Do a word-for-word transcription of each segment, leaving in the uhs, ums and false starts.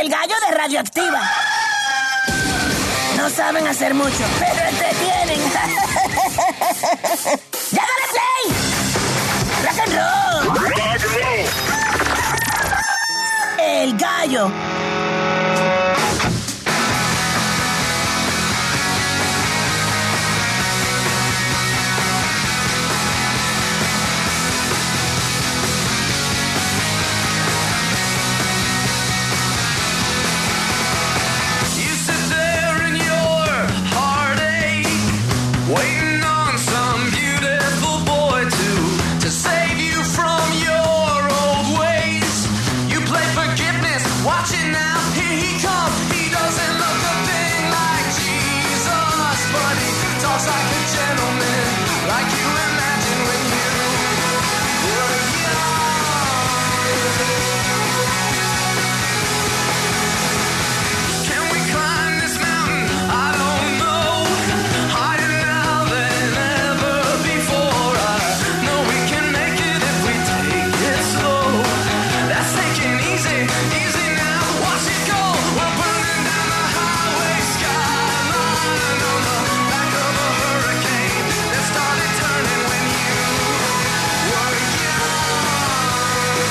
El gallo de Radioactiva. No saben hacer mucho, pero entretienen. ¡Ya dale play! ¡Rock and roll! Rock and roll. El gallo. Waiting on some beautiful boy to, to save you from your old ways. You play forgiveness, watch it now, here he comes. He doesn't look a thing like Jesus, but he talks like a gentleman, like you imagine when you were young. Can we climb this mountain? I don't know. Higher now than ever before. I know we can make it if we take it slow. That's taking easy, easy now. Watch it go. We're burning down the highway skyline on the back of a hurricane that started turning when you were young.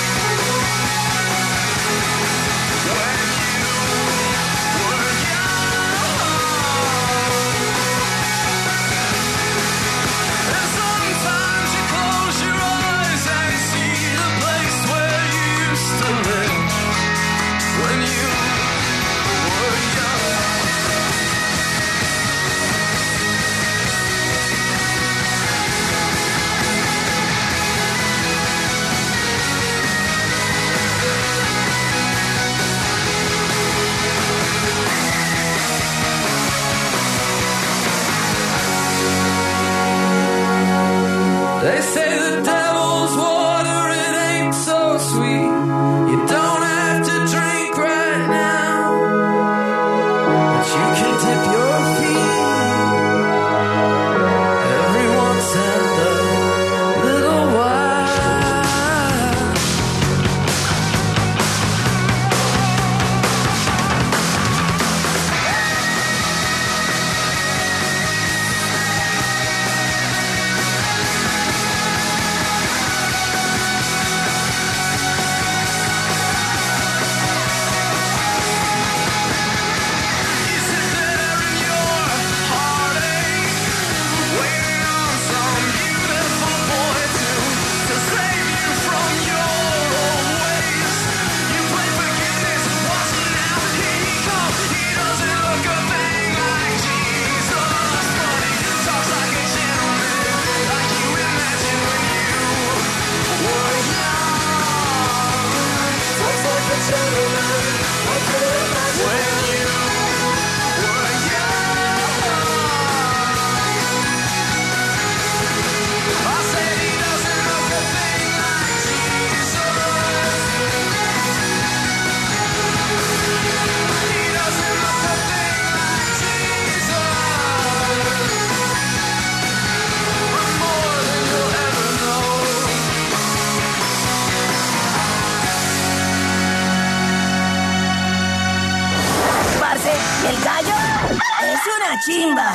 When you were young. And sometimes you close your eyes and see the place where you used to live when you were young. They say the devil's water, it ain't so sweet. You don't have to drink right now, but you can dip your feet every once and a little while. You sit there in your heartache, waiting on some beautiful boy to, to save you from your old ways. You play forgiveness, watch it now, here he comes. He doesn't look a thing like Jesus, but he talks like a gentleman, like you imagine when you were young. Talks like a gentleman, like you imagine when you were young. I said he doesn't look a thing like Jesus. He doesn't look a thing like Jesus. I'm more than you'll ever know. Parce, el gallo es una chimba.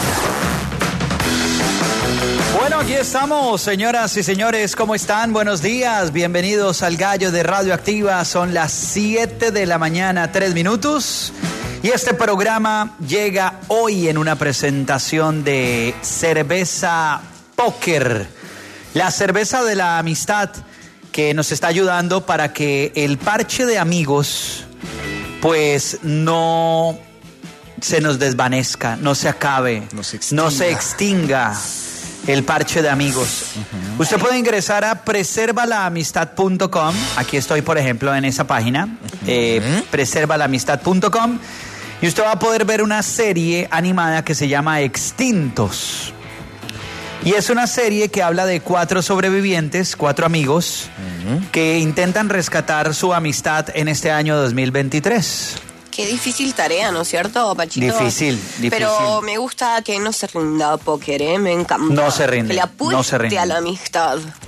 Bueno, aquí estamos, señoras y señores, ¿cómo están? Buenos días, bienvenidos al Gallo de Radioactiva. Son las siete de la mañana, tres minutos. Y este programa llega hoy en una presentación de Cerveza Póker, la cerveza de la amistad que nos está ayudando para que el parche de amigos pues no se nos desvanezca, no se acabe, No se extinga. no se extinga el parche de amigos. Uh-huh. Usted puede ingresar a preserva la amistad punto com. Aquí estoy, por ejemplo, en esa página, uh-huh. eh, preserva la amistad punto com, y usted va a poder ver una serie animada que se llama Extintos. Y es una serie que habla de cuatro sobrevivientes, cuatro amigos, uh-huh. que intentan rescatar su amistad en este año dos mil veintitrés. Qué difícil tarea, ¿no es cierto, Pachito? Difícil, difícil. Pero me gusta que no se rinda Póker, ¿eh? Me encanta. No se rinde, Que le apueste no se rinde. a la amistad.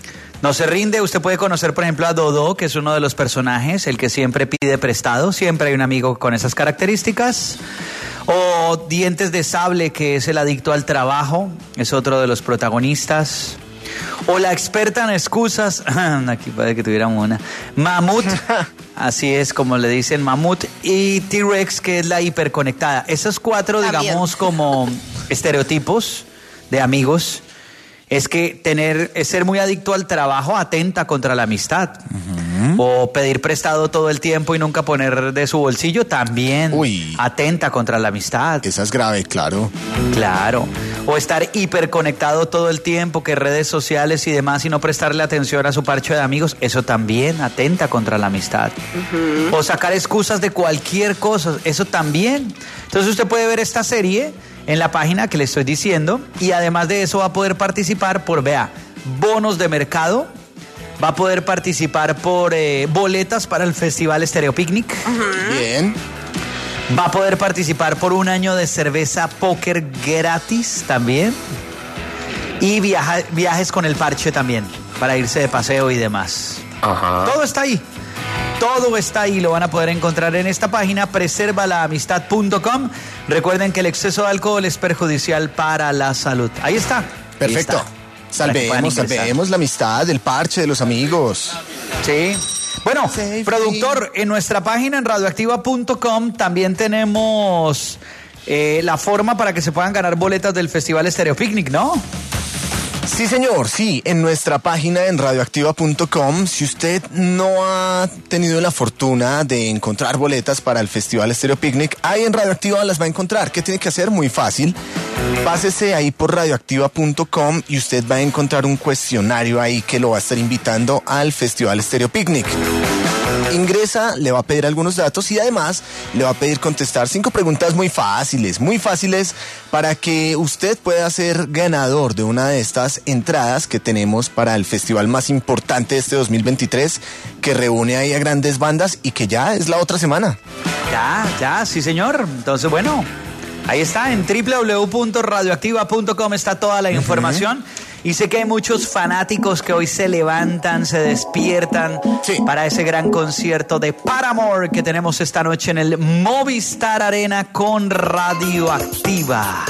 No se rinde, usted puede conocer, por ejemplo, a Dodo, que es uno de los personajes, el que siempre pide prestado, siempre hay un amigo con esas características. O Dientes de Sable, que es el adicto al trabajo, es otro de los protagonistas. O la experta en excusas, aquí puede que tuviéramos una, Mamut, así es como le dicen, Mamut, y T-Rex, que es la hiperconectada. Esos cuatro, También. digamos, como estereotipos de amigos. Es que tener, es ser muy adicto al trabajo atenta contra la amistad. Uh-huh. O pedir prestado todo el tiempo y nunca poner de su bolsillo también. Uy. Atenta contra la amistad. Esa es grave, claro. Claro. O estar hiperconectado todo el tiempo, que redes sociales y demás, y no prestarle atención a su parche de amigos, eso también atenta contra la amistad. Uh-huh. O sacar excusas de cualquier cosa, eso también. Entonces usted puede ver esta serie en la página que le estoy diciendo, y además de eso va a poder participar por, vea, bonos de mercado, va a poder participar por eh, boletas para el Festival Estéreo Picnic. Uh-huh. Bien. Va a poder participar por un año de cerveza póker gratis también. Y viaja, viajes con el parche también, para irse de paseo y demás. Ajá. Todo está ahí. Todo está ahí, lo van a poder encontrar en esta página, preserva la amistad punto com. Recuerden que el exceso de alcohol es perjudicial para la salud. Ahí está. Perfecto. Ahí está. Para que puedan Salvemos, ingresar. salvemos la amistad, el parche de los amigos. Sí. Bueno, Safety. productor, en nuestra página en radioactiva punto com también tenemos eh, la forma para que se puedan ganar boletas del Festival Estéreo Picnic, ¿no? Sí, señor, sí, en nuestra página en radioactiva punto com, si usted no ha tenido la fortuna de encontrar boletas para el Festival Estéreo Picnic, ahí en Radioactiva las va a encontrar. ¿Qué tiene que hacer? Muy fácil. Pásese ahí por radioactiva punto com y usted va a encontrar un cuestionario ahí que lo va a estar invitando al Festival Estéreo Picnic. Ingresa, le va a pedir algunos datos y además le va a pedir contestar cinco preguntas muy fáciles, muy fáciles para que usted pueda ser ganador de una de estas entradas que tenemos para el festival más importante de este dos mil veintitrés, que reúne ahí a grandes bandas y que ya es la otra semana. Ya, ya, sí señor. Entonces, bueno, ahí está, en doble u doble u doble u punto radioactiva punto com está toda la información. Uh-huh. Y sé que hay muchos fanáticos que hoy se levantan, se despiertan sí. para ese gran concierto de Paramore que tenemos esta noche en el Movistar Arena con Radioactiva.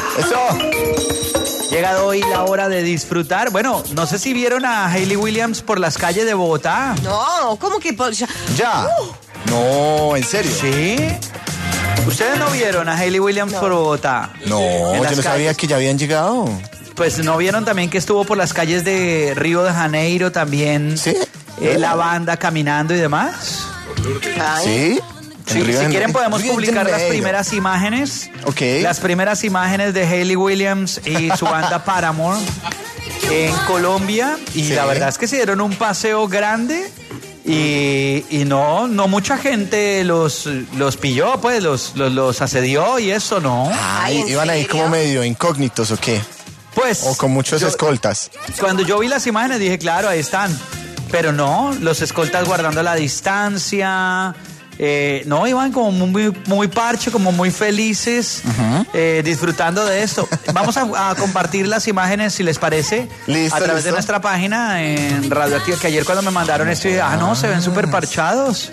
¡Eso! Llegado hoy la hora de disfrutar. Bueno, no sé si vieron a Hayley Williams por las calles de Bogotá. No, ¿cómo que por ya? Ya. Uh. No, ¿en serio? ¿Sí? ¿Ustedes no vieron a Hayley Williams No. por Bogotá? No, En yo las no sabía calles. que ya habían llegado. Pues no vieron también que estuvo por las calles de Río de Janeiro también. ¿Sí? Eh, la banda caminando y demás. Ay. ¿Sí? Sí, En Río si de- quieren podemos Río de publicar las Janeiro. primeras imágenes. Ok. Las primeras imágenes de Hayley Williams y su banda Paramore en Colombia. Y Sí. la verdad es que se dieron un paseo grande. Y, y no, no mucha gente los, los pilló, pues, los, los, los asedió y eso, ¿no? Ay, Ay, ¿en ¿iban ahí serio? como medio incógnitos o qué? Pues. O con muchos yo- escoltas. Cuando yo vi las imágenes dije, claro, ahí están. Pero no, los escoltas guardando la distancia. Eh, no, iban como muy, muy parche, como muy felices, uh-huh. eh, disfrutando de esto. Vamos a, a compartir las imágenes, si les parece, ¿Listo, a través listo? de nuestra página en Radioactiva, que ayer cuando me mandaron esto, dije, ah, no, se ven súper parchados.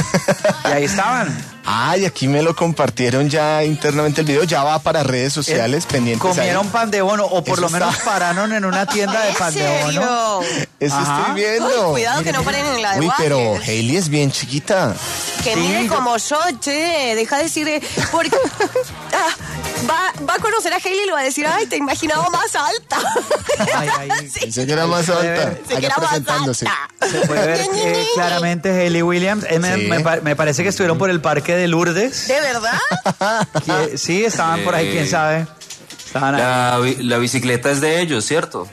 Y ahí estaban. Ay, aquí me lo compartieron ya internamente el video, ya va para redes sociales Eh, pendientes. Comieron ahí. pan de bono, o por Eso lo menos está. pararon en una tienda de ¿En pan de bono. serio? Eso Ajá. estoy viendo. Ay, cuidado que no paren en la de Uy, pero Walker. Hayley es bien chiquita. Que Sí, mire yo- como yo, che, deja de decir, eh, porque ah, va, va a conocer a Hayley y le va a decir, ay, te imaginaba más alta. Ay, ay. Sí. Pensé que era más puede alta. ver. Se Allá queda más presentándose. alta. Se puede ver eh, claramente Hayley Williams. Eh, me, Sí. me pa- me parece que estuvieron por el parque de Lourdes. ¿De verdad? Que- sí, estaban por ahí, quién sabe. Estaban ahí. La, bi- la bicicleta es de ellos, ¿cierto?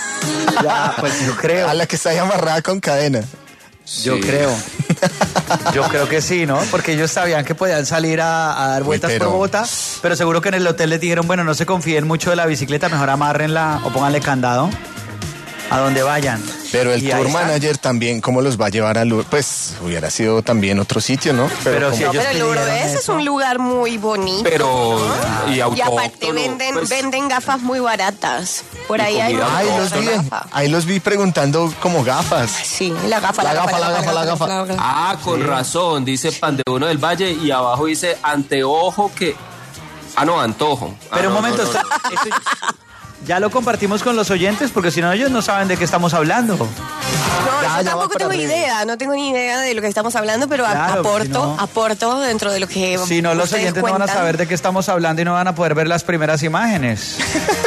Ya, pues yo creo. A la que está ahí amarrada con cadena. Yo Sí. creo. Yo creo que sí, ¿no? Porque ellos sabían que podían salir a, a dar vueltas pero- por Bogotá, pero seguro que en el hotel les dijeron, bueno, no se confíen mucho de la bicicleta, mejor amárrenla o pónganle candado a donde vayan. Pero el Y ahí tour está. manager también, ¿cómo los va a llevar a Lourdes? Pues hubiera sido también otro sitio, ¿no? Pero como- si No, ellos pero Lourdes pidieron es eso. un lugar muy bonito. Pero, y Y aparte autóctono, venden, pues, venden gafas muy baratas. Por Y ahí hay comida una Ahí gafa, los vi, una gafa. ahí los vi preguntando como gafas. Sí, la gafa, la, La gafa, gafa, la gafa, la gafa. la gafa. Ah, con razón, dice Pan de Bono del Valle y abajo dice anteojo que... Ah, no, antojo. Ah, Pero un no, momento, no, no. esto- esto ya lo compartimos con los oyentes porque si no ellos no saben de qué estamos hablando. No, Ya, yo ya va tampoco para tengo redes. idea, no tengo ni idea de lo que estamos hablando, pero a- Claro, aporto, si no- aporto dentro de lo que Si no, los ustedes oyentes no van a cuentan. saber de qué estamos hablando y no van a poder ver las primeras imágenes.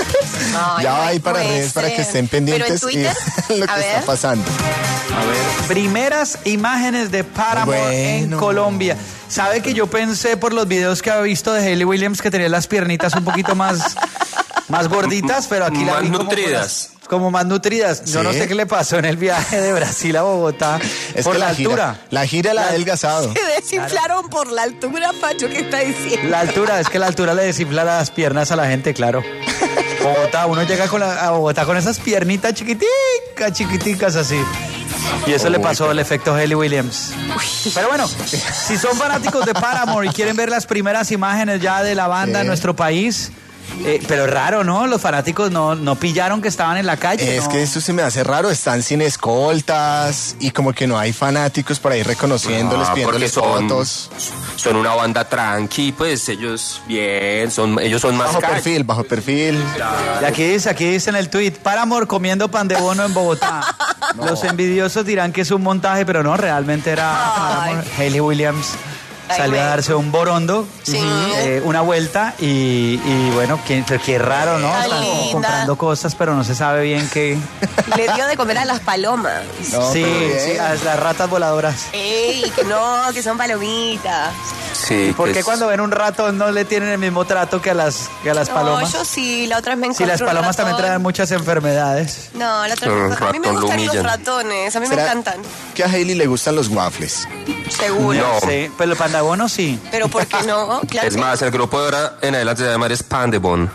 Ay, Ya no va ahí puede para redes para que ser. estén pendientes Pero en Twitter, y lo que a está ver, pasando. A ver, primeras imágenes de Paramore en Bueno. Colombia. ¿Sabe que yo pensé por los videos que había visto de Hayley Williams que tenía las piernitas un poquito más, más gorditas, pero aquí la Más vi como nutridas. con las- Como más nutridas. Yo Sí. no sé qué le pasó en el viaje de Brasil a Bogotá Es por que la, la altura. gira, la gira la ha adelgazado. se desinflaron por la altura, Pacho, ¿qué está diciendo? La altura, es que la altura le desinfla las piernas a la gente, claro. Bogotá, uno llega con la- a Bogotá con esas piernitas chiquiticas, chiquiticas así. Y eso le pasó el efecto Hayley Williams. Pero bueno, si son fanáticos de Paramore y quieren ver las primeras imágenes ya de la banda Sí. en nuestro país, eh, pero raro, ¿no? Los fanáticos no, no pillaron que estaban en la calle. Es ¿no? que eso se me hace raro, están sin escoltas y como que no hay fanáticos por ahí reconociéndoles, Ah, pidiéndoles porque son, fotos. son una banda tranqui, pues ellos bien, son, ellos son más Bajo calle. perfil, bajo perfil. Y aquí dice, aquí dice en el tweet, Paramore comiendo pan de bono en Bogotá. Los envidiosos dirán que es un montaje, pero no, realmente era Paramore. Hayley Williams Ay, salió a güey. darse un borondo, Sí. eh, una vuelta y, y bueno, qué, pero qué raro, ¿no? Tan Están como linda. comprando cosas, pero no se sabe bien qué. Le dio de comer a las palomas. No, sí, pero bien. sí, a las ratas voladoras. Ey, que no, que son palomitas. Sí, ¿Por que qué es- cuando ven un ratón no le tienen el mismo trato que a las, que a las No, palomas? yo sí, la otra vez me Si encontré las un palomas también ratón. traen muchas enfermedades. No, la otra Un vez. A mí me ratón lo gustan los humillan. ratones, a mí me ¿Será encantan. que a Hailey le gustan los waffles? Seguro. No. Sí, pero el pandabono sí. Pero ¿por qué no? Claro Es que- más, el grupo de ahora en adelante se va a llamar es Pan de Bon.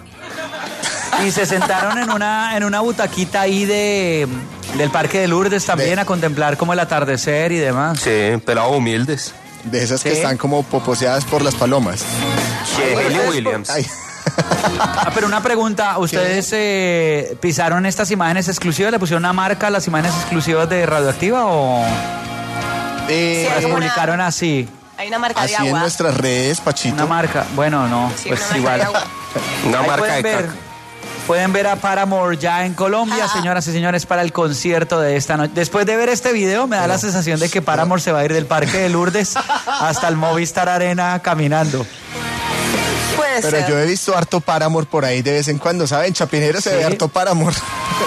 Y se sentaron en una, en una butaquita ahí de, del Parque de Lourdes también De- a contemplar como el atardecer y demás. Sí, pelado humildes. De esas que Sí. están como poposeadas por las palomas. Sí, Hayley Williams. Ay. Ah, pero una pregunta, ¿ustedes eh, pisaron estas imágenes exclusivas? ¿Le pusieron una marca a las imágenes exclusivas de Radioactiva o Eh, Sí, las hay una- publicaron así? Hay una marca así de en agua. nuestras redes, Pachito. Una marca, bueno, no, Sí, pues una marca igual. de agua. Una Ahí marca pueden de ver, caca. pueden ver a Paramore ya en Colombia, Ah. señoras y señores, para el concierto de esta noche. Después de ver este video, me da la sensación de que Paramore se va a ir del Parque de Lourdes hasta el Movistar Arena caminando. Puede Pero ser. yo he visto harto Paramore por ahí de vez en cuando, ¿saben? Chapinero se Sí. ve harto Paramore.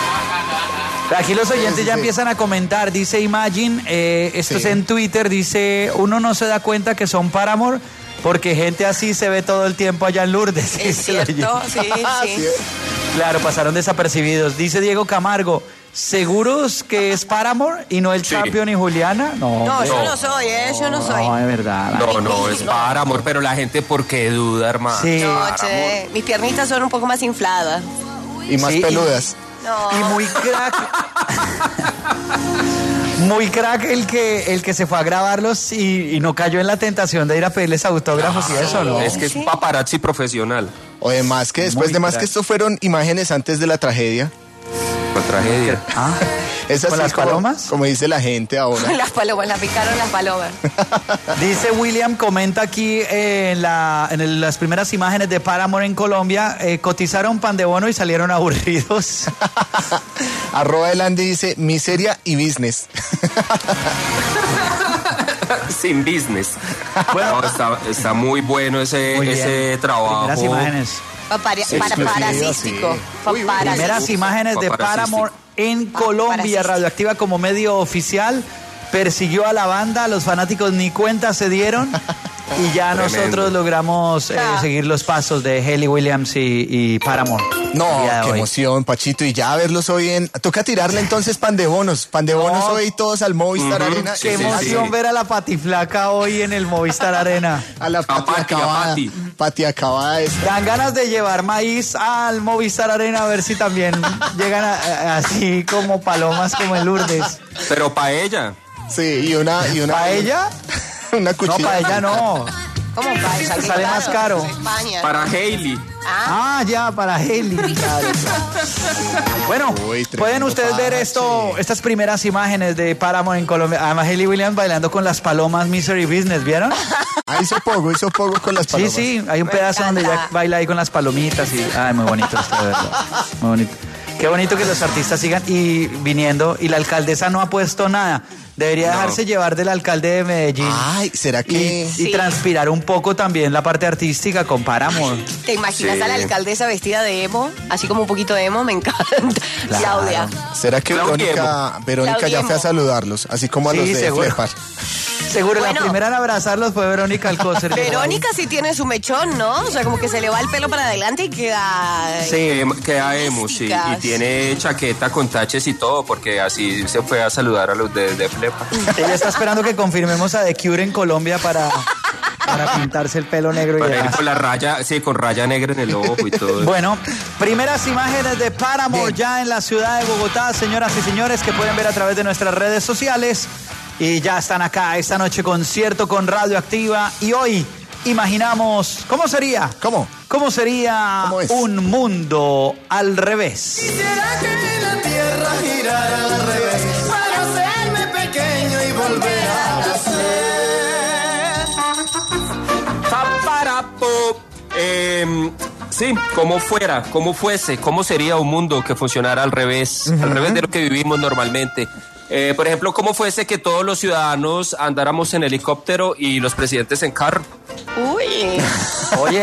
Aquí los oyentes Sí, sí, ya sí. empiezan a comentar, dice Imagine, eh, esto Sí. es en Twitter, dice, uno no se da cuenta que son Paramore porque gente así se ve todo el tiempo allá en Lourdes. Es dice el cierto, oyente. sí, sí. Claro, pasaron desapercibidos. Dice Diego Camargo, ¿seguros que es Paramore y no el Sí. Champion y Juliana? No, No, hombre. yo no soy, ¿eh? Yo no soy. No, de verdad. No, no, es Paramore, pero la gente, ¿por qué duda, hermano? Sí. No, che, mis piernitas son un poco más infladas. Y más Sí, y- peludas. No. Y muy crack. Muy crack el que, el que se fue a grabarlos y, y no cayó en la tentación de ir a pedirles autógrafos y eso, ¿no? Es que es Sí. paparazzi profesional. O además que después Muy de más crack. que esto fueron imágenes antes de la tragedia. Fue tragedia. Ah, Es ¿Con así las como- palomas? Como dice la gente ahora. Las palomas, las picaron las palomas. dice William, comenta aquí eh, en, la, en el- las primeras imágenes de Paramore en Colombia, eh, cotizaron pan de bono y salieron aburridos. Arroba el Andy dice miseria y business. Sin business. Bueno, está, está muy bueno ese, Muy bien. ese trabajo. Primeras imágenes. Papari- Sí, para, exclusivo, parasístico. sí. Paparazzi. Primeras imágenes de Paramore en Colombia. Paparazzi. Radioactiva como medio oficial persiguió a la banda, los fanáticos ni cuenta se dieron y ya Tremendo. nosotros logramos eh, Ah. seguir los pasos de Hayley Williams y, y Paramore. No, el día de qué hoy. emoción, Pachito. Y ya verlos hoy en... Toca tirarle entonces pan de bonos. Pan de bonos No. hoy todos al Movistar Ujú, Arena. sí, Qué sí, emoción sí. ver a la patiflaca hoy en el Movistar Arena. A la Pati Pati, a acabada. Pati. Pati acabada esta. Dan ganas de llevar maíz al Movistar Arena a ver si también llegan a- a- así como palomas como en Lourdes. Pero para ella. Sí, y una... Y una ¿Para ella? Una No, cuchilla. para ella no. ¿Cómo pasa? Sale más caro. España. Para Hailey. Ah, ya, para Haley. Claro. Bueno, Uy, pueden tremendo ustedes ver parche. esto, estas primeras imágenes de Paramore en Colombia. Además, Haley Williams bailando con las palomas Misery Business, ¿vieron? Ah, hizo poco, hizo poco con las Sí, palomas. sí, hay un Me pedazo donde encanta. ella baila ahí con las palomitas y... Ay, muy bonito esto, de verdad. Muy bonito. Qué bonito que los artistas sigan y viniendo y la alcaldesa no ha puesto nada. Debería No. dejarse llevar del alcalde de Medellín. Ay, ¿será Y, que...? y Sí. transpirar un poco también la parte artística con Paramore. ¿Te imaginas Sí. a la alcaldesa vestida de emo? Así como un poquito de emo, me encanta. Claudia. ¿Será que Claudia Verónica, Verónica ya Claudia fue a Emo. saludarlos? Así como a Sí, los de seguro. Flepar. Seguro Bueno. la primera en abrazarlos fue Verónica Alcócer. Verónica sí tiene su mechón, ¿no? O sea, como que se le va el pelo para adelante y queda... Sí. Que, queda emo, sí. Y Místicas. tiene chaqueta con taches y todo, porque así se fue a saludar a los de, de Flepa. Ella está esperando que confirmemos a The Cure en Colombia para, para pintarse el pelo negro y Para ir demás. con la raya, sí, con raya negra en el ojo y todo. Bueno, primeras imágenes de Paramore ya en la ciudad de Bogotá, señoras y señores, que pueden ver a través de nuestras redes sociales. Y ya están acá esta noche, concierto con Radioactiva. Y hoy imaginamos, ¿cómo sería? ¿Cómo? ¿Cómo sería ¿Cómo es? un mundo al revés? Quisiera que la tierra girara al revés para hacerme pequeño y volver a nacer. Paparapo. Eh, sí, como fuera, como fuese, cómo sería un mundo que funcionara al revés, al revés de lo que vivimos normalmente. Eh, por ejemplo, cómo fuese que todos los ciudadanos andáramos en helicóptero y los presidentes en carro. Uy. Oye,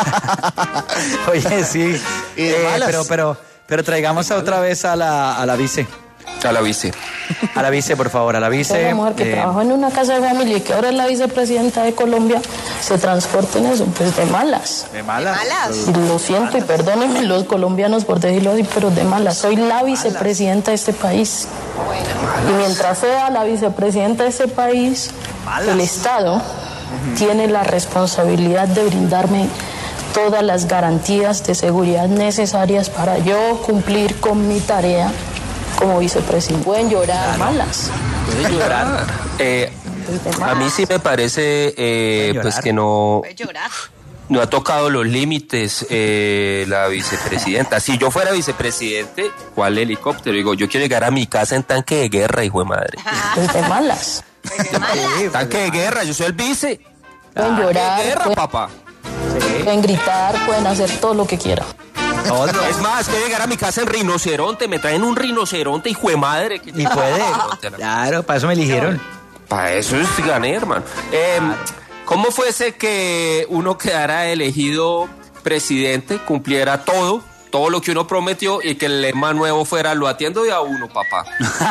oye, sí. Y de Eh, malas. pero, pero, pero traigamos otra vez a la, a la vice. A la bici. A la vice, por favor, a la vice. Toda mujer que eh, trabajó en una casa de familia y que ahora es la vicepresidenta de Colombia se transporta en eso, pues de malas. de malas. Malas. Y lo siento y perdónenme los colombianos por decirlo así, pero de malas. Soy la vicepresidenta de este país. Y mientras sea la vicepresidenta de este país, el Estado tiene la responsabilidad de brindarme todas las garantías de seguridad necesarias para yo cumplir con mi tarea como vicepresidenta. Pueden llorar malas. Puede llorar. Eh, Pues de a malas. mí sí me parece eh, Llorar. pues que no, Voy a llorar. no ha tocado los límites eh, la vicepresidenta. Si yo fuera vicepresidente, ¿cuál helicóptero? Digo, yo quiero llegar a mi casa en tanque de guerra, hijo de madre. Pues de malas. Pues de malas. Tanque de guerra, yo soy el vice. Pueden Tanque llorar, de guerra, pueden, papá. pueden gritar, pueden hacer todo lo que quieran. Todo. Es más, quiero llegar a mi casa en rinoceronte. Me traen un rinoceronte, hijo de madre. que- Y puede. Claro, para eso me eligieron. Para eso es gané, hermano. Eh, ¿Cómo fuese que uno quedara elegido presidente, cumpliera todo, todo lo que uno prometió y que el lema nuevo fuera lo atiendo de a uno, papá?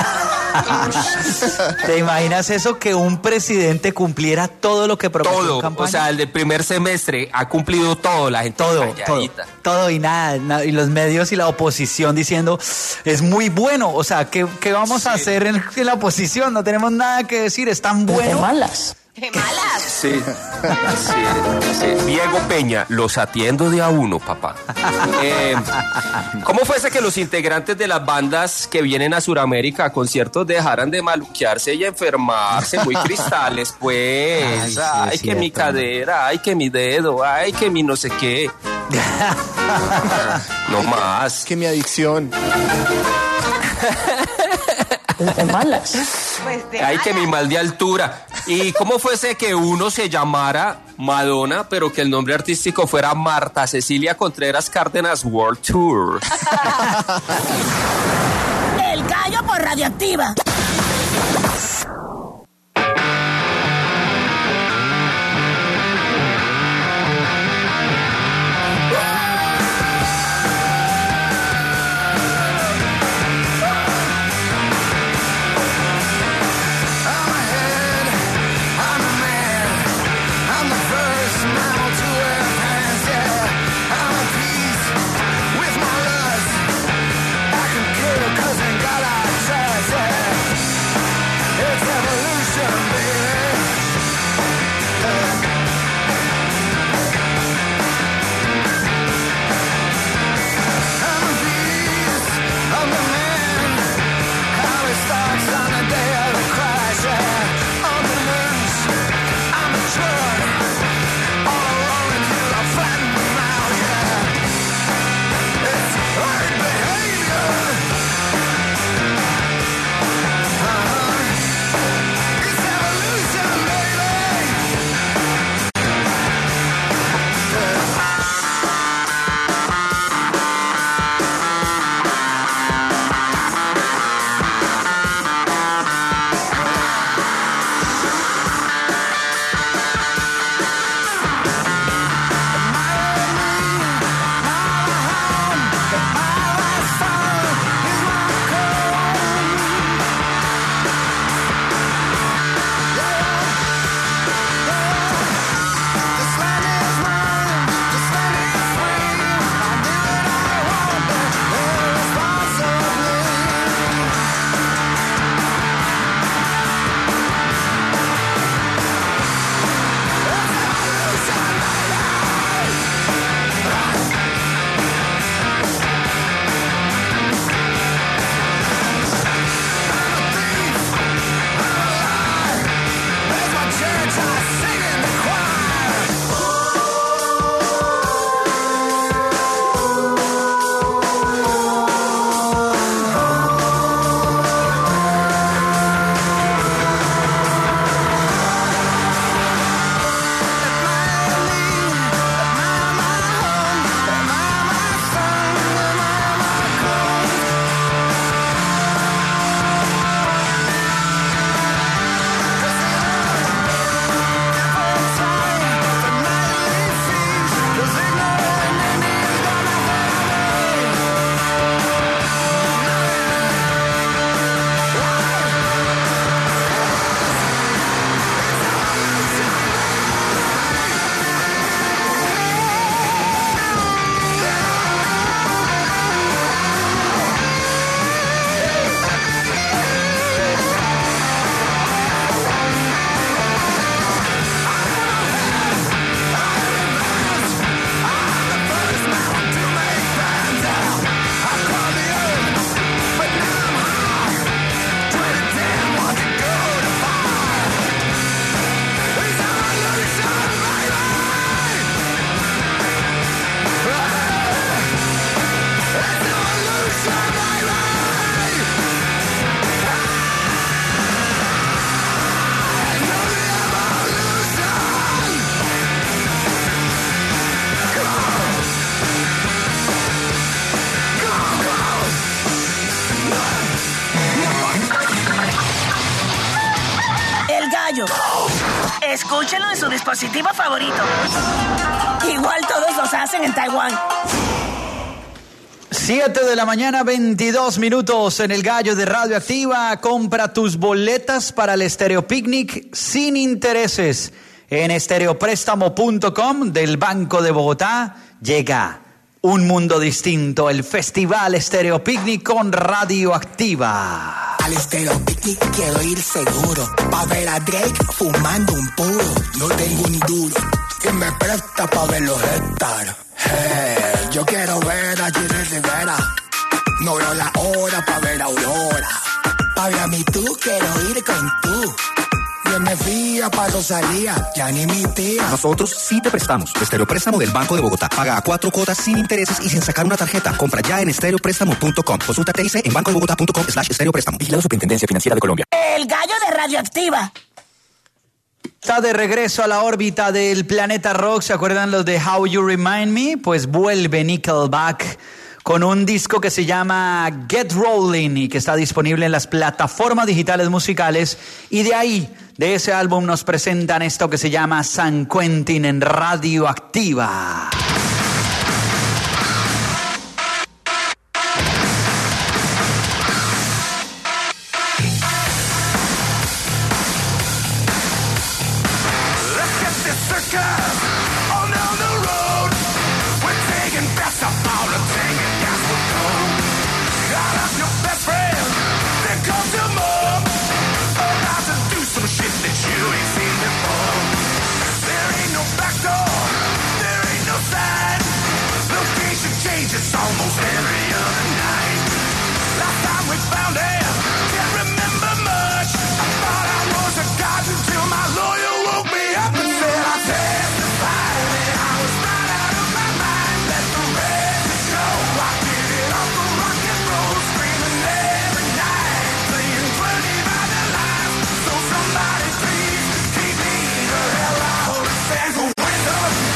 ¿Te imaginas eso? Que un presidente cumpliera todo lo que prometió en Todo. campaña. O sea, el del primer semestre ha cumplido todo, la gente todo, todo, calladita. todo y nada, nada, y los medios y la oposición diciendo es muy bueno, o sea, ¿qué, qué vamos a hacer en, en la oposición? No tenemos nada que decir, es tan Pues de bueno. malas. De malas. Sí, sí, sí. Diego Peña, los atiendo de a uno, papá. Eh, ¿Cómo fuese que los integrantes de las bandas que vienen a Sudamérica a conciertos dejaran de maluquearse y enfermarse? Muy cristales, pues. Ay, Ay, sí, es que mi cierto. cadera, ay, que mi dedo, ay, que mi no sé qué. No más. Que mi adicción. Pues de malas. Pues de Ay, que mi malas. mal de altura. ¿Y cómo fuese que uno se llamara Madonna, pero que el nombre artístico fuera Marta Cecilia Contreras Cárdenas World Tour? El gallo por Radioactiva. I'm the first mammal to wear pants, yeah. I'm at peace with my lust. I can kill 'cause ain't got a trust, yeah. Escúchenlo en su dispositivo favorito. Igual todos los hacen en Taiwán. siete de la mañana, veintidós minutos en el Gallo de Radioactiva. Compra tus boletas para el Estéreo Picnic sin intereses. En estereopréstamo punto com del Banco de Bogotá llega un mundo distinto, el Festival Estéreo Picnic con Radioactiva. Al Estéreo Picnic quiero ir seguro, pa' ver a Drake fumando un puro. No tengo un duro, que me presta pa' verlo estar. Hey, yo quiero ver a Jenny Rivera, no veo la hora pa' ver a Aurora. Pa' ver a mí tú, quiero ir con tú. Yo me fía pa' Rosalía, ya ni mi tía. Nosotros sí te prestamos. Estéreo Préstamo del Banco de Bogotá. Paga a cuatro cuotas sin intereses y sin sacar una tarjeta. Compra ya en estereopréstamo punto com. Consulta T I C en banco de bogotá punto com slash estereopréstamo. Vigilado Superintendencia Financiera de Colombia. El Gallo de Radioactiva. Está de regreso a la órbita del planeta rock. ¿Se acuerdan los de How You Remind Me? Pues vuelve Nickelback con un disco que se llama Get Rolling y que está disponible en las plataformas digitales musicales. Y de ahí, de ese álbum, nos presentan esto que se llama San Quentin en Radioactiva. It's almost every other night. Last time we found it, can't remember much. I thought I was a god until my lawyer woke me up and said I testified that I was right out of my mind. Let the record show I did it off the rock and roll, screaming every night, playing twenty by the lines. So somebody please keep me the hell out of San Quentin.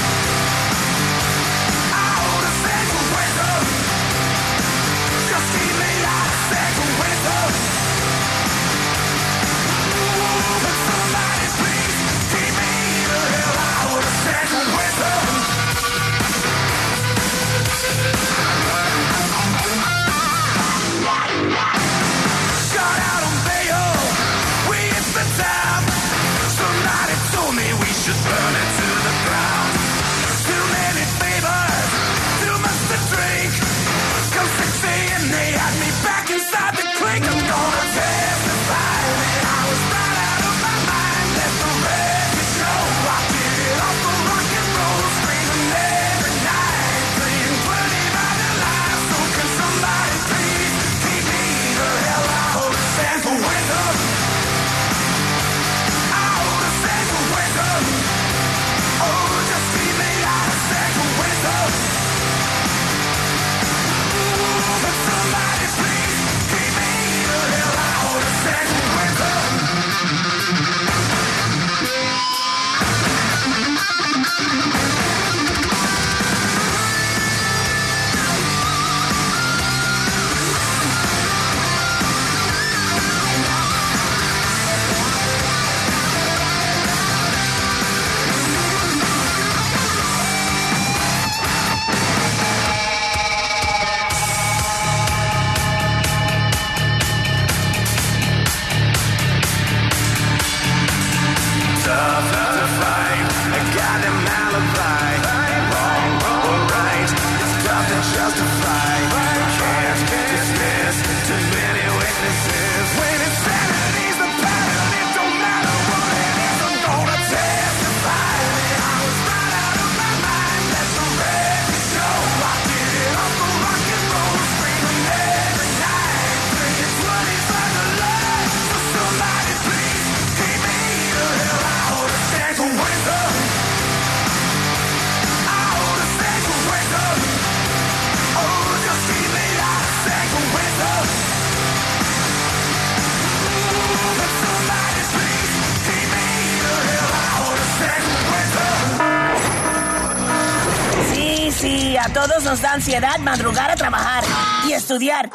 Sí, a todos nos da ansiedad madrugar a trabajar y estudiar.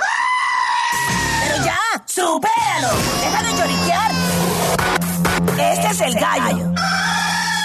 Pero ya, supéralo. Deja de lloriquear. Este es el gallo.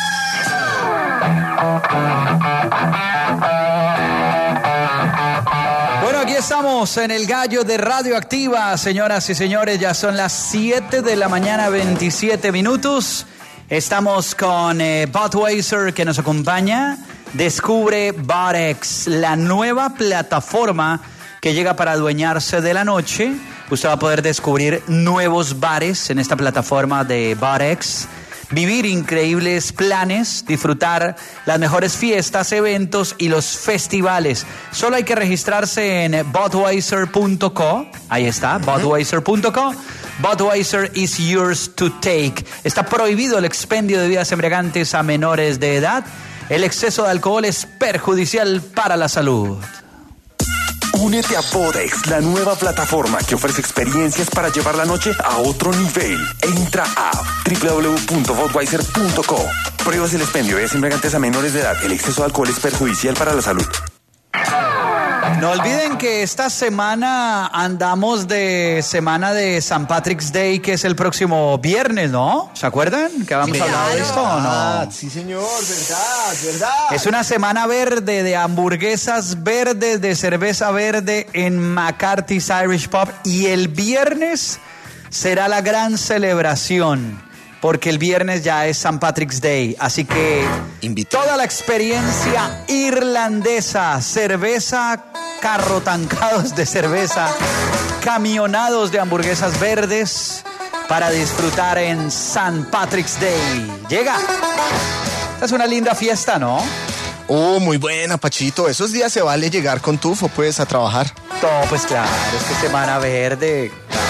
Bueno, aquí estamos en el Gallo de Radioactiva, señoras y señores, ya son las siete de la mañana, veintisiete minutos. Estamos con eh, Budweiser que nos acompaña. Descubre BarX, la nueva plataforma que llega para adueñarse de la noche. Usted va a poder descubrir nuevos bares en esta plataforma de BarX, vivir increíbles planes, disfrutar las mejores fiestas, eventos y los festivales. Solo hay que registrarse en budweiser punto co. Ahí está, budweiser punto co. Budweiser is yours to take. Está prohibido el expendio de bebidas embriagantes a menores de edad. El exceso de alcohol es perjudicial para la salud. Únete a Bodex, la nueva plataforma que ofrece experiencias para llevar la noche a otro nivel. Entra a doble u doble u doble u punto budweiser punto co. Pruebas el expendio de bebidas embriagantes a menores de edad. El exceso de alcohol es perjudicial para la salud. No olviden que esta semana andamos de semana de Saint Patrick's Day, que es el próximo viernes, ¿no? ¿Se acuerdan que habíamos Claro. hablado de esto o no? Sí, señor, verdad, verdad. Es una semana verde de hamburguesas verdes, de cerveza verde en McCarthy's Irish Pub. Y el viernes será la gran celebración, porque el viernes ya es Saint Patrick's Day. Así que Invito. toda la experiencia irlandesa, cerveza, carro tancados de cerveza, camionados de hamburguesas verdes para disfrutar en Saint Patrick's Day. Llega. Esta es una linda fiesta, ¿no? Oh, muy buena, Pachito. Esos días se vale llegar con tufo, pues, a trabajar. No, pues claro, es que semana verde.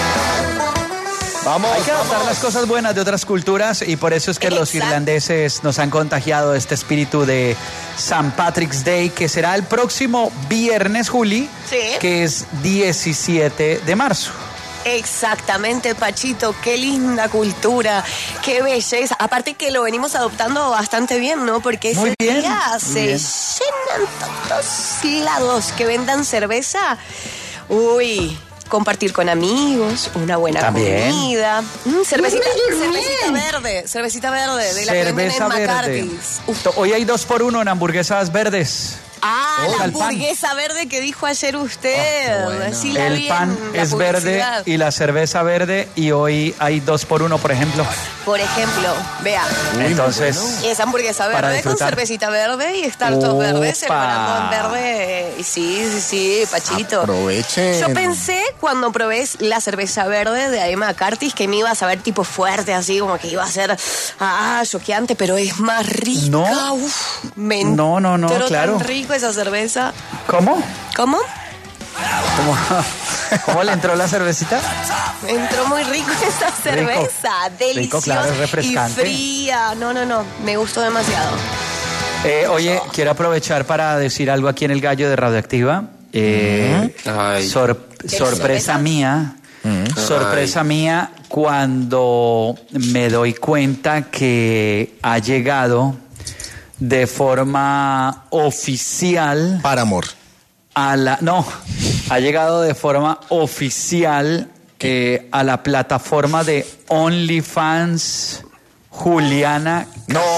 Vamos, Hay que adaptar vamos. las cosas buenas de otras culturas y por eso es que los Exacto. irlandeses nos han contagiado este espíritu de Saint Patrick's Day, que será el próximo viernes, Juli, Sí. que es diecisiete de marzo. Exactamente, Pachito, qué linda cultura, qué belleza. Aparte que lo venimos adoptando bastante bien, ¿no? Porque Muy ese bien, día muy se bien. llenan todos lados que vendan cerveza. Uy, compartir con amigos, una buena También. comida. Mm, cervecita, cervecita verde, cervecita verde, de la que venden Cerveza en verde. McCarthy's. Uf. Hoy hay dos por uno en hamburguesas verdes. Ah, Oh, la el pan. hamburguesa verde que dijo ayer usted. Oh, qué buena. Sí la vi El pan en la es verde publicidad. y la cerveza verde, y hoy hay dos por uno, por ejemplo. Por ejemplo, vea. Entonces, Y esa hamburguesa Para verde con disfrutar. cervecita verde y estartos verdes Opa. celebrando en verde. Y sí, sí, sí, Pachito. Aprovechen. Yo pensé cuando probé la cerveza verde de Emma McCarthy's que me iba a saber tipo fuerte, así como que iba a ser ah, choqueante, pero es más rica. No. Uf, me No, no, no, entró claro. tan rico esa cerveza. ¿cómo? ¿Cómo? ¿Cómo, ¿Cómo le entró la cervecita? Me entró muy rico esa cerveza. Deliciosa Rico, claro, es refrescante. y fría. No, no, no. Me gustó demasiado. Eh, oye, quiero aprovechar para decir algo aquí en el Gallo de Radioactiva. Eh, Ay. sor- sorpresa mía, sorpresa mía cuando me doy cuenta que ha llegado de forma oficial Para amor. a la... No, ha llegado de forma oficial eh, a la plataforma de OnlyFans Juliana.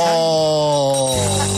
No.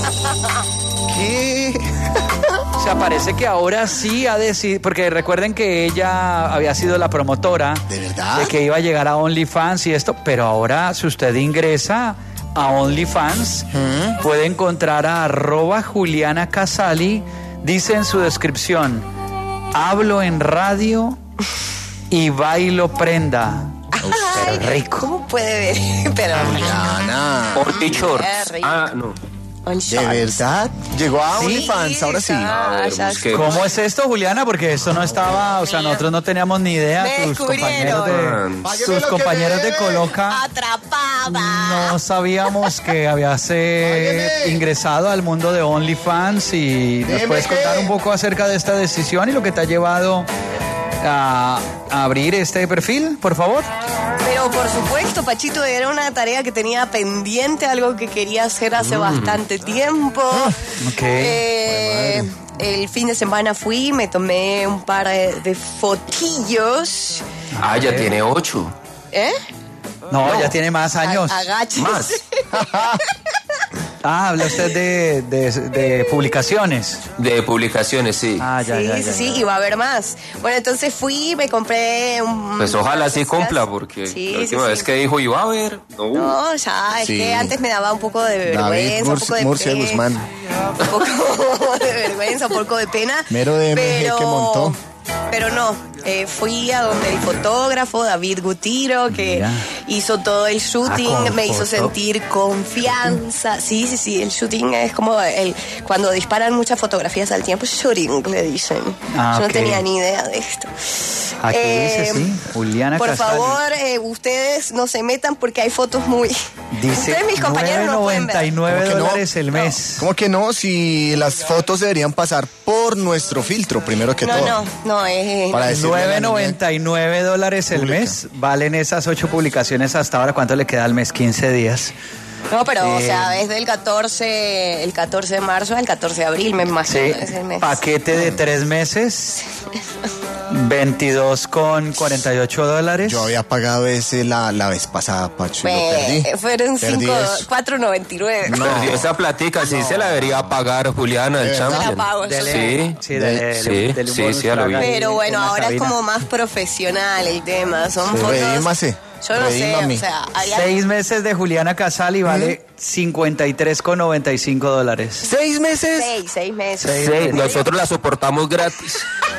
¿Qué? O sea, parece que ahora sí ha decidido, porque recuerden que ella había sido la promotora ¿De verdad? de que iba a llegar a OnlyFans y esto, pero ahora si usted ingresa a OnlyFans, puede encontrar a arroba Juliana Casali, dice en su descripción, hablo en radio y bailo prenda. Ay, Pero rico. ¿Cómo puede ver? Pero Juliana. Orti Shorts. Qué rico. Ah, no. on ¿De shorts. verdad? Llegó a Sí, OnlyFans, ahora sí. ah, A ver, ya busquemos. ¿Cómo es esto, Juliana? Porque esto no estaba, o sea, nosotros no teníamos ni idea. Me Tus compañeros descubrieron. de, Págueme tus lo que compañeros de debe. Coloca Atrapada. no sabíamos que habías eh, Págueme. ingresado al mundo de OnlyFans y nos Deme puedes qué. contar un poco acerca de esta decisión y lo que te ha llevado a, a abrir este perfil, por favor. Pero por supuesto, Pachito, era una tarea que tenía pendiente, algo que quería hacer hace bastante tiempo. ok. Eh, el fin de semana fui, me tomé un par de, de fotillos. Ah, ya tiene ocho. ¿Eh? No, ya tiene más años. A- Agáchese. Más. Ah, habla usted de, de, de publicaciones. De publicaciones, sí. Ah, ya, sí, ya, sí, ya, sí, ya. y va a haber más. Bueno, entonces fui, me compré un... Pues ojalá sí cositas. cumpla, porque Sí, la sí, última sí. vez que dijo iba a ver. No. No, ya, es Sí. que antes me daba un poco de vergüenza, David un poco de Murcia pena. Guzmán. Un poco de vergüenza, un poco de pena. Mero de M G pero, que montó. Pero no, eh, fui a donde el fotógrafo David Gutiro, que Mira. hizo todo el shooting, Ah, con me hizo foto. sentir confianza. Sí, sí, sí, el shooting es como el cuando disparan muchas fotografías al tiempo, shooting le dicen. Ah, Yo ok. no tenía ni idea de esto. Aquí Eh, dice, sí, Juliana Por Casali. favor, eh, ustedes no se metan porque hay fotos muy... Dice Ustedes, mis compañeros, no pueden ver. nueve noventa y nueve ¿Cómo que no? dólares el mes. ¿Cómo que no? Si las fotos deberían pasar por nuestro filtro, primero que No, todo. no, no, es... Para decirle a la nueve niña- noventa y nueve dólares el Pública. mes. Valen esas ocho publicaciones hasta ahora. ¿Cuánto le queda al mes? quince días. No, pero, o Eh, sea, desde el catorce, el catorce de marzo al catorce de abril, me imagino, Sí, es el mes. paquete de tres meses. veintidós con cuarenta y ocho dólares. Yo había pagado ese la, la vez pasada, Pacho, y lo Me- perdí. fueron Perdí cinco, eso. cuatro noventa y nueve. Perdió esa platica, sí se la debería pagar Juliana, el De verdad. champion. Se la pago, eso Sí, sí. Sí, dele- sí, dele- dele un sí, bonus sí, ya lo vi. track ahí Pero bueno, en la ahora es cabina. como más profesional el tema, son fotos... Redímase. Yo no sé, redímame. o sea, había... Seis meses de Juliana Casali vale cincuenta y tres con noventa y cinco dólares. ¿Seis meses? Seis, seis meses. Seis Sí, meses. nosotros la soportamos gratis.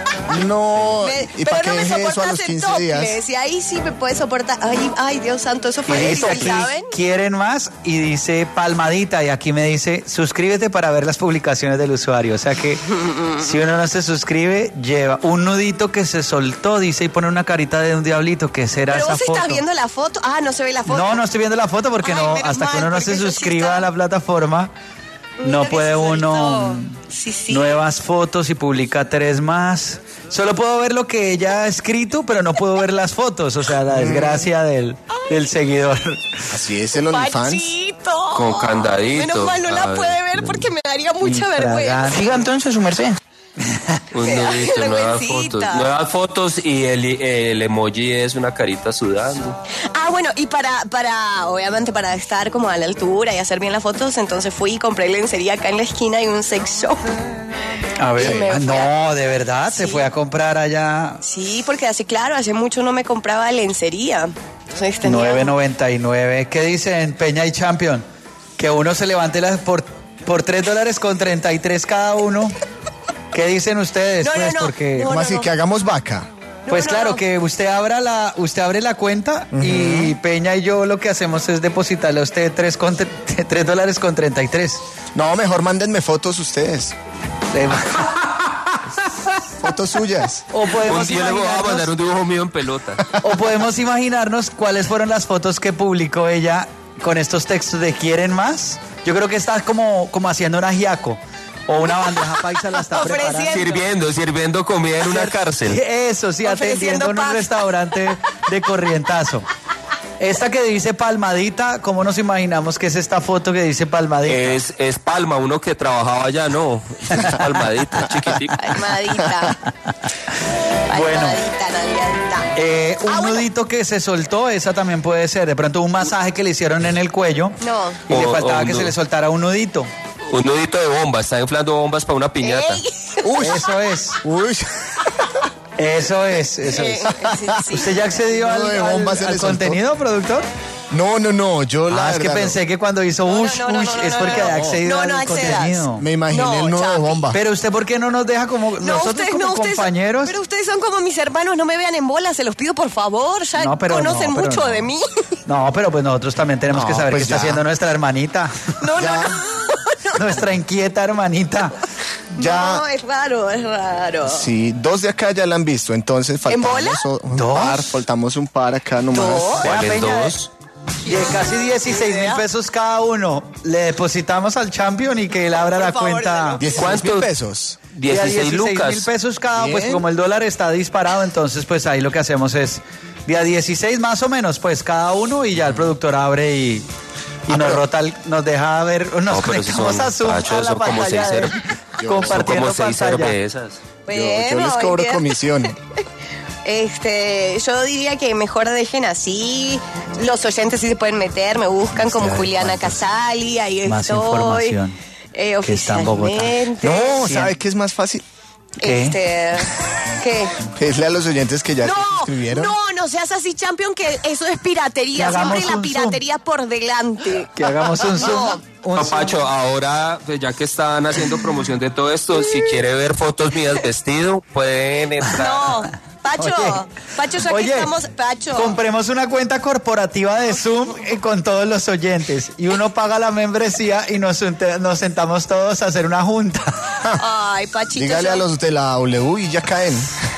No. Me- ¿Y pero para qué no me dejé eso a soportas los en quince días? topless, y ahí sí me puede soportar. Ay, ay, Dios santo, eso Y fue dice difícil, aquí, ¿saben? quieren más, y dice palmadita, y aquí me dice, suscríbete para ver las publicaciones del usuario. O sea que si uno no se suscribe, lleva un nudito que se soltó, dice, y pone una carita de un diablito. ¿Qué será Pero esa vos foto? estás viendo la foto. Ah, no se ve la foto. No, no estoy viendo la foto porque Ay, no, menos hasta que mal, uno no porque se eso sí suscriba está- a la plataforma, no Mira que puede se uno soltó. Sí, sí. nuevas fotos y publica tres más. Solo puedo ver lo que ella ha escrito, pero no puedo ver las fotos. O sea, la desgracia del, del seguidor. Así es el OnlyFans. Pachito. Con candadito. Menos mal no la Ay, puede ver porque me daría mucha vergüenza. Infragan- Siga entonces su merced. Un Me da nudito, nuevas vergüencita. fotos. Nuevas fotos y el, el emoji es una carita sudando. Ah, bueno, y para, para, obviamente para estar como a la altura y hacer bien las fotos, entonces fui y compré lencería acá en la esquina y un sex shop. A ver, Y me ah, fui no, de verdad, se Sí. fue a comprar allá Sí, porque así, claro, hace mucho no me compraba lencería. Entonces tenía... nueve noventa y nueve. ¿Qué dicen Peña y Champion? Que uno se levante las por, por tres dólares con treinta y tres cada uno. ¿Qué dicen ustedes? No, no, pues no, porque... no, ¿Cómo así? Que hagamos vaca. Pues no, claro, no. que usted abra la, usted abre la cuenta y Peña y yo lo que hacemos es depositarle a usted tres, con, tre- tres dólares con treinta y tres. No, mejor mándenme fotos ustedes. Eh, Fotos suyas. o Un podemos día le voy a mandar imaginarnos, un dibujo mío en pelota. o podemos imaginarnos cuáles fueron las fotos que publicó ella con estos textos de ¿quieren más? Yo creo que está como, como haciendo un ajiaco o una bandeja paisa la está preparando. Ofreciendo. Sirviendo, sirviendo comida en una cárcel. Eso, sí, Ofreciendo atendiendo en un pasta. restaurante de corrientazo. Esta que dice palmadita, ¿cómo nos imaginamos que es esta foto que dice palmadita? Es, es Palma, uno que trabajaba allá, no. Es palmadita, chiquitico. Palmadita. Bueno. Palmadita, nalgadita. Eh, un Ah, bueno. nudito que se soltó, esa también puede ser. De pronto un masaje que le hicieron en el cuello No. y le O- faltaba o un que se nudo. le soltara un nudito. Un nudito de bomba, está inflando bombas para una piñata. Ey. Uy, eso es, Uy. eso es, eso es. Eh, sí, sí. ¿Usted ya accedió Uno al, de al- bomba se al le soltó. contenido, productor? No, no, no. Yo la Ah, es que verdad no. pensé que cuando hizo No, no, ush, no, no, ush, no, es no, porque no, había no. accedido No, no al accedas. contenido. Me imaginé No, el nudo de Chapi. bomba. Pero usted, ¿por qué no nos deja como No, nosotros ustedes como no, ustedes, compañeros? pero ustedes son como mis hermanos, no me vean en bola, se los pido por favor, ya No, pero conocen no, pero mucho no. de mí. No, pero pues nosotros también tenemos No, que saber pues qué está ya. haciendo nuestra hermanita. No, no, Ya. no. Nuestra inquieta hermanita. Ya. No, es raro, es raro. Sí, dos de acá ya la han visto, entonces faltamos bola? o- un ¿Dos? par, faltamos un par acá nomás. ¿Dos? Vea, ¿Cuáles Peña, dos? Y de casi dieciséis mil pesos cada uno. Le depositamos al champion y que él abra la favor, cuenta. dieciséis mil ¿Cuánto? pesos. De a dieciséis mil lucas. pesos cada, pues Bien. como el dólar está disparado, entonces pues ahí lo que hacemos es de a dieciséis más o menos, pues cada uno y ya el productor abre y, y Ah, nos pero- rota, el- nos deja ver, nos No, pero si conectamos son, a Zoom Pacho, a la son como pantalla seis de- cer- son compartiendo como seis pantalla. cervezas. Yo, yo les Bueno, cobro idea. comisión. Este, yo diría que mejor dejen así. Los oyentes sí se pueden meter, me buscan como Sí, Juliana ¿cuántos? Casali, ahí Más estoy. información. Eh, Que está en Bogotá. oficialmente. No, Sí. ¿sabe qué es más fácil? ¿Qué? Este, ¿qué? Pedirle a los oyentes que ya se No, suscribieron. no, no seas así, champion, que eso es piratería. Que hagamos Siempre la un piratería por delante. Que hagamos un zoom. No. un No, zoom. Pacho, ahora, pues, ya que están haciendo promoción de todo esto, si quiere ver fotos mías vestido, pueden entrar. No, Pacho, Oye, Pacho, ya oye, que estamos, Pacho. Compremos una cuenta corporativa de Zoom eh, con todos los oyentes y uno paga la membresía y nos, sente- nos sentamos todos a hacer una junta. Ay, Pachito. Dígale yo- a los de la W y ya caen.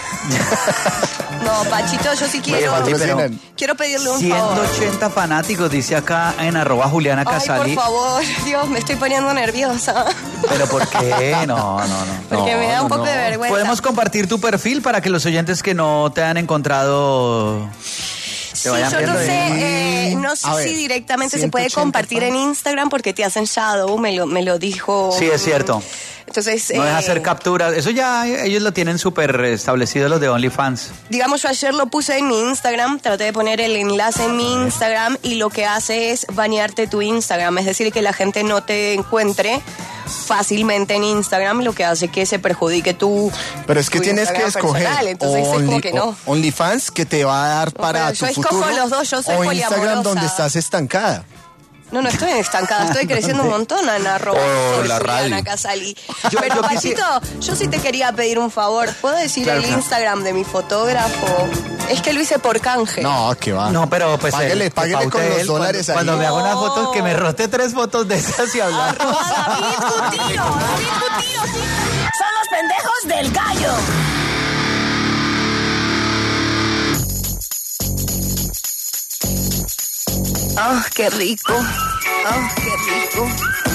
No, Pachito, yo sí quiero. Pati, pero- Patrocinan. Quiero pedirle un ciento favor. ochenta fanáticos, dice acá en arroba Juliana Ay, Casali. por favor, Dios, me estoy poniendo nerviosa. ¿Pero por qué? No, no, no. Porque No, me da un no, poco no. de vergüenza. Podemos compartir tu perfil para que los oyentes que no te han encontrado Sí, vayan yo no viendo sé, ahí. eh, no sé A ver, si directamente se puede ciento ochenta compartir en fans. Instagram porque te hacen shadow, me lo, me lo dijo. Sí, es cierto. Entonces, No deja eh, hacer capturas. Eso ya ellos lo tienen súper establecido los de OnlyFans. digamos, yo ayer lo puse en mi Instagram, traté de poner el enlace en mi Instagram y lo que hace es banearte tu Instagram, es decir, que la gente no te encuentre fácilmente en Instagram, lo que hace que se perjudique tu Pero es que tu tienes que Instagram escoger personal, entonces es como Only- que no. o- OnlyFans que te va a dar para pero tu yo escojo futuro los dos, yo soy o Instagram poliamorosa. donde estás estancada. No, no estoy estancada, estoy creciendo un montón en arroba O soy la Juliana radio. Casali. Yo- Pero yo Pachito, yo sí te quería pedir un favor. ¿Puedo decir Claro, el claro. Instagram de mi fotógrafo? Es que lo hice por canje. No, que va. No, pero pues Páguele, él, que páguele con paute los él dólares cuando, ahí. cuando me haga unas No. fotos, que me rote tres fotos de esas y hablar. Arroba David Gutiro, David Gutiro, sí. Son los pendejos del gallo. Ah, qué rico. Ah, qué rico.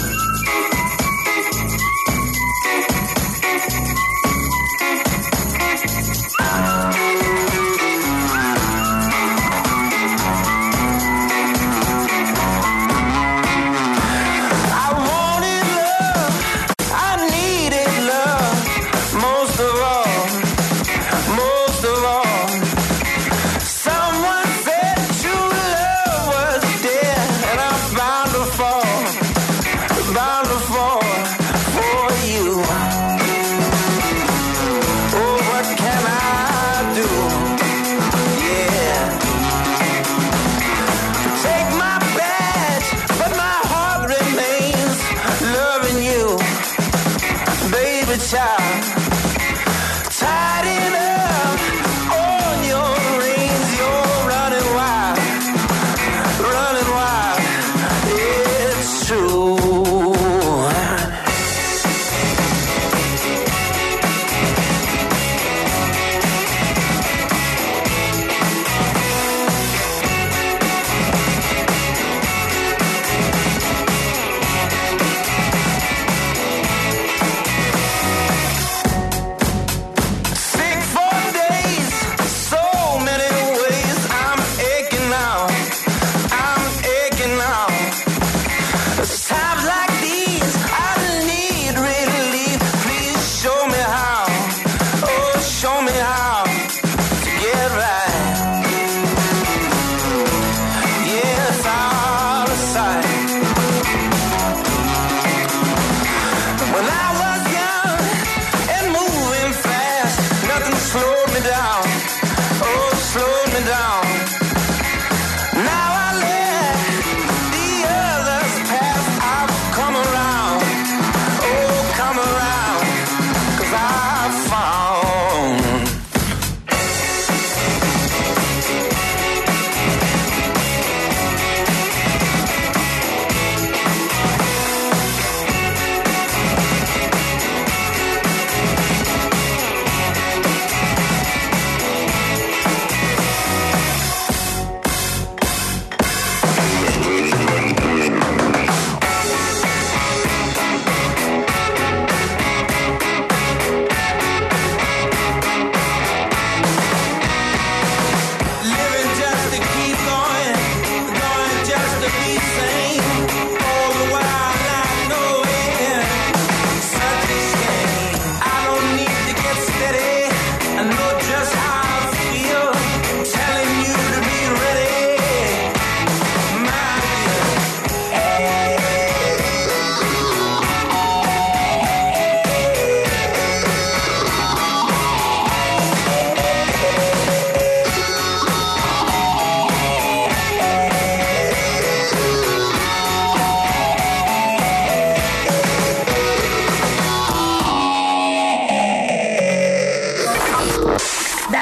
I wanted love, I needed love, most of all, most of all. Someone said true love was dead, and I'm bound to fall, bound to fall for you. Oh, what can I do? Yeah. Take my badge, but my heart remains loving you, baby child. Tied it up on your reins, you're running wild, running wild. It's true.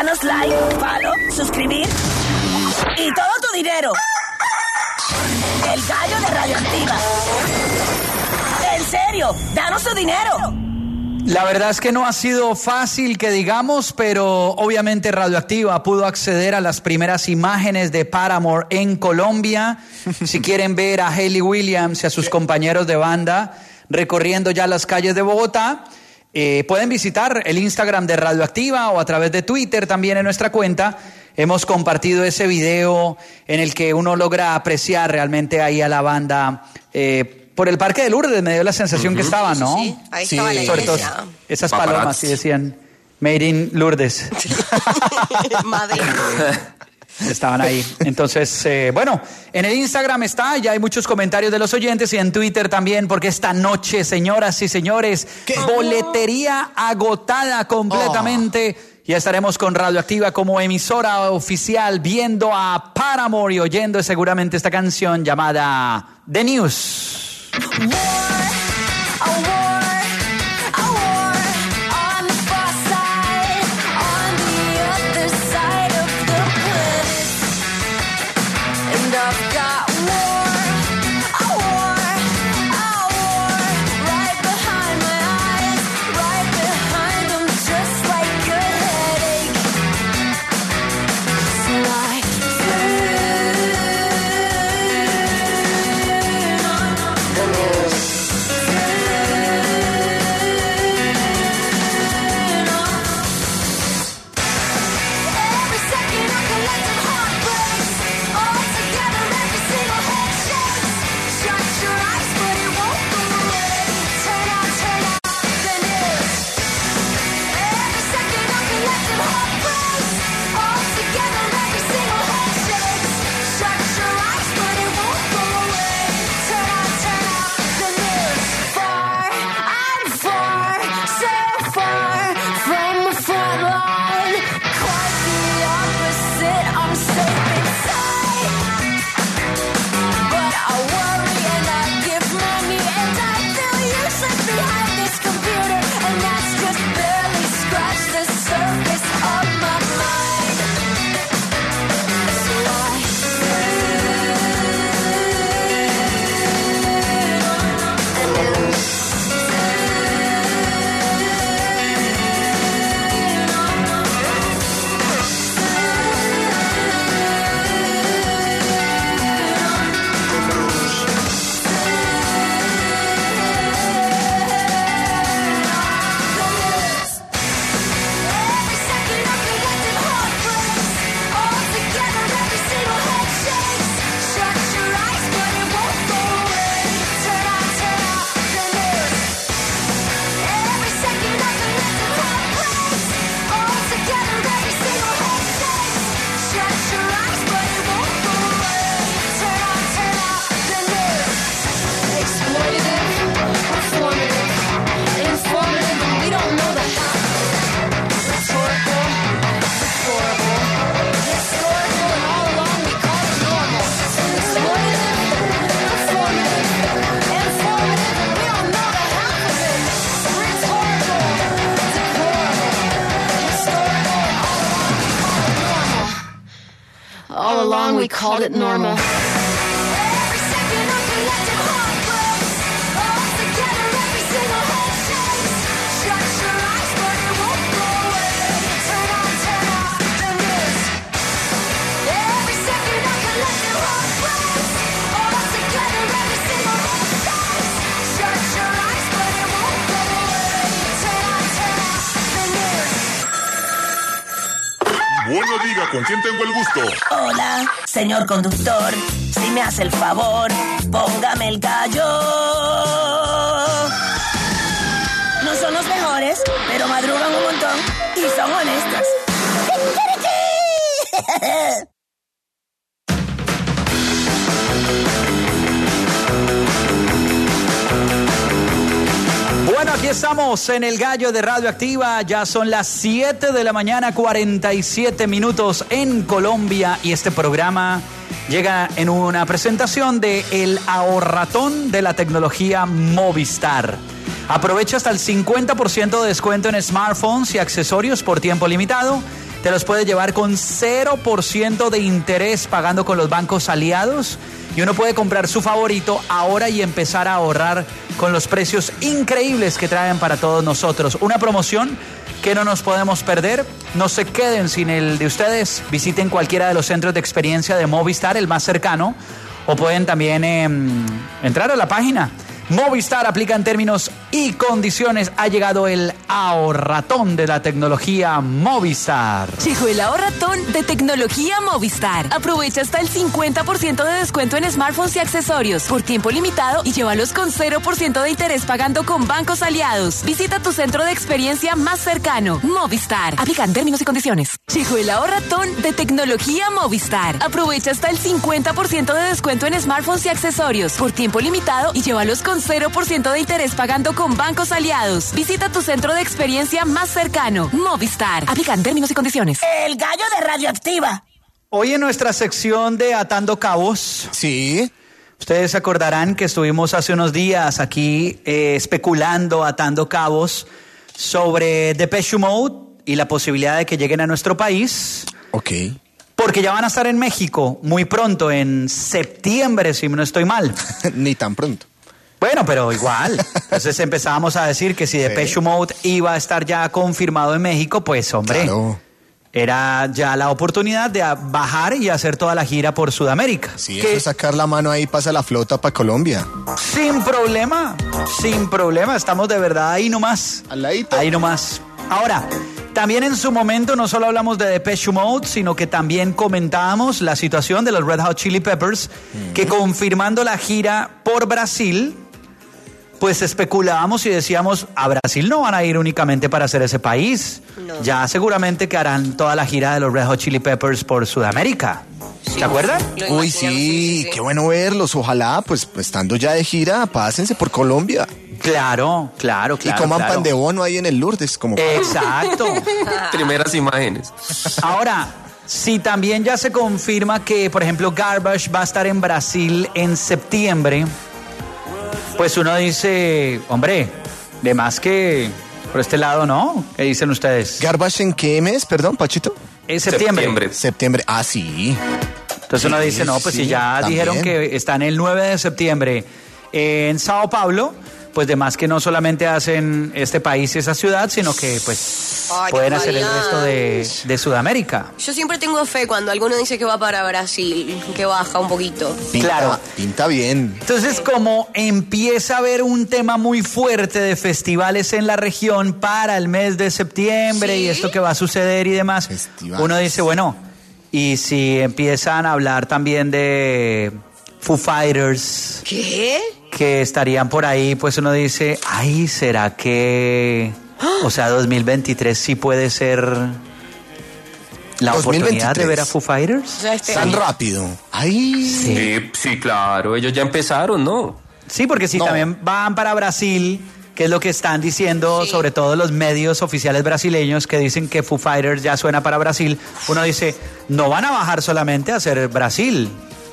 Danos like, follow, suscribir y todo tu dinero. El gallo de Radioactiva. En serio, danos tu dinero. La verdad es que no ha sido fácil que digamos, pero obviamente Radioactiva pudo acceder a las primeras imágenes de Paramore en Colombia. Si quieren ver a Hayley Williams y a sus compañeros de banda recorriendo ya las calles de Bogotá, eh, pueden visitar el Instagram de Radioactiva o a través de Twitter también en nuestra cuenta. Hemos compartido ese video en el que uno logra apreciar realmente ahí a la banda eh, por el Parque de Lourdes. Me dio la sensación uh-huh. que estaban, ¿no? Sí, ahí estaba la Sobre todo iglesia. esas palomas, sí decían Made in Lourdes. Madre. Estaban ahí. Entonces, eh, bueno, en el Instagram está, ya hay muchos comentarios de los oyentes y en Twitter también, porque esta noche, señoras y señores, ¿qué? Boletería agotada completamente. Oh. Ya estaremos con Radioactiva como emisora oficial viendo a Paramore y oyendo seguramente esta canción llamada The News. All along we called it normal. Bueno, diga, ¿con quién tengo el gusto? Hola, señor conductor. Si me hace el favor, póngame el gallo. No son los mejores, pero madrugan un montón y son honestos. Bueno, aquí estamos en el Gallo de Radioactiva. Ya son las siete de la mañana, cuarenta y siete minutos en Colombia. Y este programa llega en una presentación de El Ahorratón de la tecnología Movistar. Aprovecha hasta el cincuenta por ciento de descuento en smartphones y accesorios por tiempo limitado. te los puedes llevar con cero por ciento de interés pagando con los bancos aliados. Y uno puede comprar su favorito ahora y empezar a ahorrar con los precios increíbles que traen para todos nosotros. Una promoción que no nos podemos perder. No se queden sin el de ustedes. Visiten cualquiera de los centros de experiencia de Movistar, el más cercano. O pueden también eh, entrar a la página. Movistar aplica en términos y condiciones. Ha llegado el ahorratón de la tecnología Movistar. Llegó el ahorratón de tecnología Movistar. Aprovecha hasta el cincuenta por ciento de descuento en smartphones y accesorios por tiempo limitado y llévalos con cero por ciento de interés pagando con bancos aliados. Visita tu centro de experiencia más cercano. Movistar. Aplican términos y condiciones. Llegó el ahorratón de tecnología Movistar. Aprovecha hasta el cincuenta por ciento de descuento en smartphones y accesorios por tiempo limitado y llévalos con cero por ciento de interés pagando con bancos aliados. Visita tu centro de experiencia más cercano. Movistar. Aplican términos y condiciones. El gallo de Radioactiva. Hoy en nuestra sección de Atando Cabos. Sí. Ustedes se acordarán que estuvimos hace unos días aquí eh, especulando, atando cabos sobre Depeche Mode y la posibilidad de que lleguen a nuestro país. Ok. Porque ya van a estar en México muy pronto, en septiembre, si no estoy mal. Ni tan pronto. Bueno, pero igual. Entonces empezábamos a decir que si Depeche Sí. Mode iba a estar ya confirmado en México, pues hombre, Claro. era ya la oportunidad de bajar y hacer toda la gira por Sudamérica. Sí, Que eso es sacar la mano ahí, pasa la flota para Colombia. sin problema, sin problema, estamos de verdad ahí nomás. Al ladito. Ahí nomás. Ahora, también en su momento no solo hablamos de Depeche Mode, sino que también comentábamos la situación de los Red Hot Chili Peppers, mm. que confirmando la gira por Brasil, pues especulábamos y decíamos, a Brasil no van a ir únicamente para hacer ese país. No. Ya seguramente que harán toda la gira de los Red Hot Chili Peppers por Sudamérica. Sí. ¿Te acuerdas? Lo Uy, imaginamos, sí, qué bueno verlos. Ojalá, pues, pues, estando ya de gira, pásense por Colombia. Claro, claro, claro. y coman claro. pan de bono ahí en el Lourdes. Como Exacto. Primeras imágenes. Ahora, si también ya se confirma que, por ejemplo, Garbage va a estar en Brasil en septiembre, pues uno dice, hombre, de más que por este lado, ¿no? ¿Qué dicen ustedes? ¿Garbage en qué mes? Perdón, Pachito. Es septiembre. Septiembre. Septiembre. Ah, sí. Entonces uno Sí, dice, no, pues sí, si ya también. dijeron que están el nueve de septiembre en Sao Paulo, pues de más que no solamente hacen este país y esa ciudad, sino que pues Ay, pueden hacer el ojalá. resto de, de Sudamérica. Yo siempre tengo fe cuando alguno dice que va para Brasil, que baja un poquito. Pinta, Claro. Pinta bien. Entonces, como empieza a haber un tema muy fuerte de festivales en la región para el mes de septiembre ¿Sí? y esto que va a suceder y demás, Festivales. uno dice, bueno, y si empiezan a hablar también de Foo Fighters, ¿Qué? que estarían por ahí, pues uno dice, ay, ¿será que, o sea, dos mil veintitrés sí puede ser la oportunidad de ver a Foo Fighters? O sea, este Tan año. rápido. Ay. Sí, sí, claro, ellos ya empezaron, ¿no? Sí, porque si No. también van para Brasil, que es lo que están diciendo Sí. sobre todo los medios oficiales brasileños que dicen que Foo Fighters ya suena para Brasil, uno dice, no van a bajar solamente a hacer Brasil.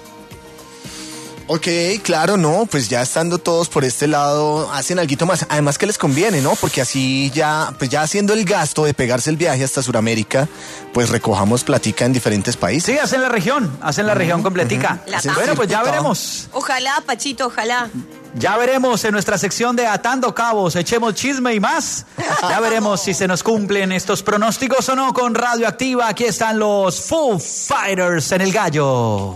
Ok, claro, no, pues ya estando todos por este lado, hacen algo más. Además que les conviene, ¿no? Porque así ya, pues ya haciendo el gasto de pegarse el viaje hasta Sudamérica, pues recojamos platica en diferentes países. Sí, hacen la región, hacen la región completica. La Hacen Bueno, pues ya circuito. veremos. Ojalá, Pachito, ojalá. Ya veremos en nuestra sección de Atando Cabos, echemos chisme y más. Ya veremos si se nos cumplen estos pronósticos o no con Radioactiva. Aquí están los Foo Fighters en el gallo.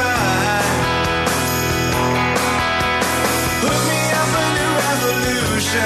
Hook me up a new revolution.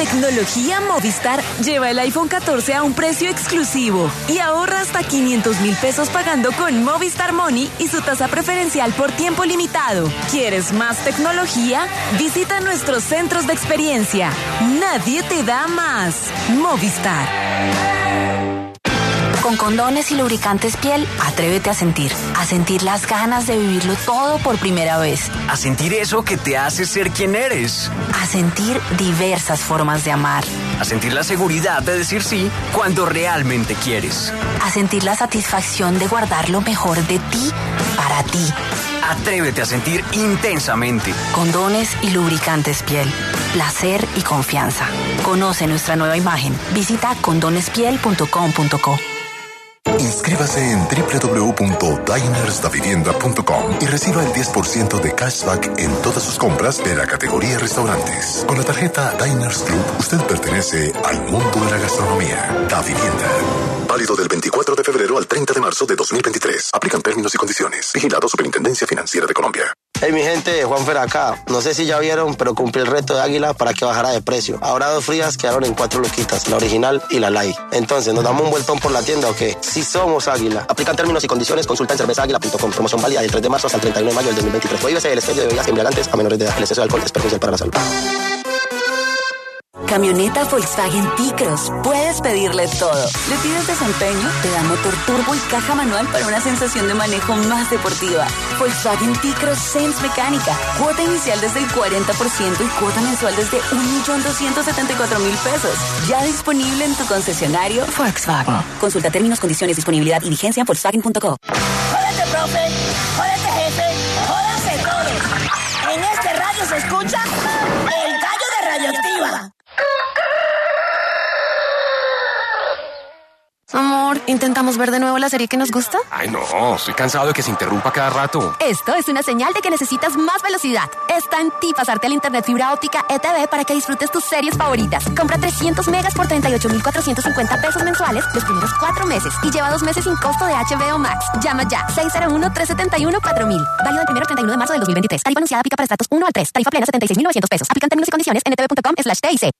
tecnología Movistar, lleva el iPhone catorce a un precio exclusivo y ahorra hasta quinientos mil pesos pagando con Movistar Money y su tasa preferencial por tiempo limitado. ¿Quieres más tecnología? Visita nuestros centros de experiencia. Nadie te da más. Movistar. Con condones y lubricantes piel, atrévete a sentir. A sentir las ganas de vivirlo todo por primera vez. A sentir eso que te hace ser quien eres. A sentir diversas formas de amar. A sentir la seguridad de decir sí cuando realmente quieres. A sentir la satisfacción de guardar lo mejor de ti para ti. Atrévete a sentir intensamente. Condones y lubricantes piel. Placer y confianza. Conoce nuestra nueva imagen. Visita condonespiel punto com punto co. Inscríbase en doble u doble u doble u punto diners da vivienda punto com y reciba el diez por ciento de cashback en todas sus compras de la categoría restaurantes. Con la tarjeta Diners Club, usted pertenece al mundo de la gastronomía. Da Vivienda. Válido del veinticuatro de febrero al treinta de marzo de dos mil veintitrés. Aplican términos y condiciones. Vigilado Superintendencia Financiera de Colombia. Hey, mi gente, Juanfer acá. No sé si ya vieron, pero cumplí el reto de Águila para que bajara de precio. Ahora dos frías quedaron en cuatro luquitas, la original y la light. Entonces, ¿nos damos un vueltón por la tienda o qué? Si somos Águila. Aplican términos y condiciones, consulta en cerveza águila punto com. Promoción válida del tres de marzo hasta el treinta y uno de mayo del dos mil veintitrés. Prohíbese el expendio de bebidas embriagantes a menores de edad. El exceso de alcohol es perjudicial para la salud. Camioneta Volkswagen T-Cross. Puedes pedirle todo. Le pides desempeño, te da motor turbo y caja manual para una sensación de manejo más deportiva. Volkswagen T-Cross Sense Mecánica. Cuota inicial desde el cuarenta por ciento y cuota mensual desde un millón doscientos setenta y cuatro mil pesos. Ya disponible en tu concesionario Volkswagen. Consulta términos, condiciones, disponibilidad y vigencia en Volkswagen punto co. Jódete, profe. Jódete, jefe. Jódanse todos. En este radio se escucha el gallo de Radioactiva. Amor, ¿intentamos ver de nuevo la serie que nos gusta? Ay, no, estoy cansado de que se interrumpa cada rato. Esto es una señal de que necesitas más velocidad. Está en ti pasarte al internet fibra óptica E T V para que disfrutes tus series favoritas. Compra trescientos megas por treinta y ocho mil cuatrocientos cincuenta pesos mensuales los primeros cuatro meses y lleva dos meses sin costo de H B O Max. Llama ya, seis cero uno, tres siete uno, cuatro mil. Válido del primero al treinta y uno de marzo del dos mil veintitrés. Tarifa anunciada aplica para estratos uno al tres. Tarifa plena setenta y seis mil novecientos pesos. Aplican términos y condiciones en etv punto com slash T I C.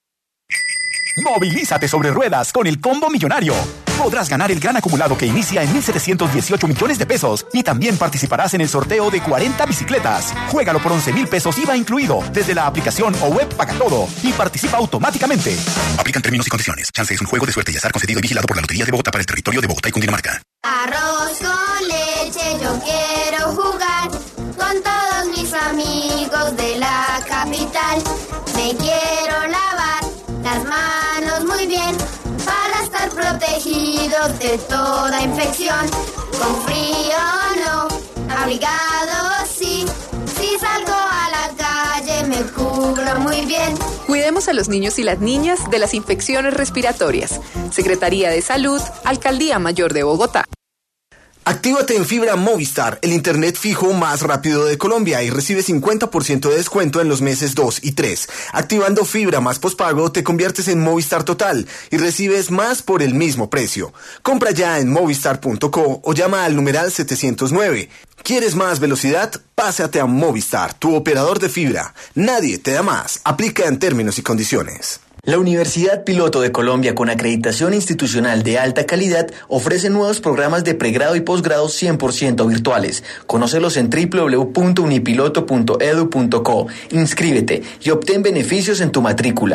Movilízate sobre ruedas con el combo millonario. Podrás ganar el gran acumulado que inicia en mil setecientos dieciocho millones de pesos y también participarás en el sorteo de cuarenta bicicletas. Juégalo por once mil pesos I V A incluido desde la aplicación o web Paga Todo y participa automáticamente. Aplican términos y condiciones. Chance es un juego de suerte y azar concedido y vigilado por la Lotería de Bogotá para el territorio de Bogotá y Cundinamarca. Arroz con leche, yo quiero jugar con todos mis amigos de la capital. Me quiero lavar las manos muy bien para estar protegidos de toda infección. Con frío no, abrigado sí. Si salgo a la calle me cubro muy bien. Cuidemos a los niños y las niñas de las infecciones respiratorias. Secretaría de Salud, Alcaldía Mayor de Bogotá. Actívate en Fibra Movistar, el internet fijo más rápido de Colombia, y recibe cincuenta por ciento de descuento en los meses dos y tres. Activando Fibra más pospago te conviertes en Movistar Total y recibes más por el mismo precio. Compra ya en movistar punto co o llama al numeral setecientos nueve. ¿Quieres más velocidad? Pásate a Movistar, tu operador de fibra. Nadie te da más. Aplica en términos y condiciones. La Universidad Piloto de Colombia, con acreditación institucional de alta calidad, ofrece nuevos programas de pregrado y posgrado cien por ciento virtuales. Conócelos en doble u doble u doble u punto unipiloto punto edu punto co. Inscríbete y obtén beneficios en tu matrícula.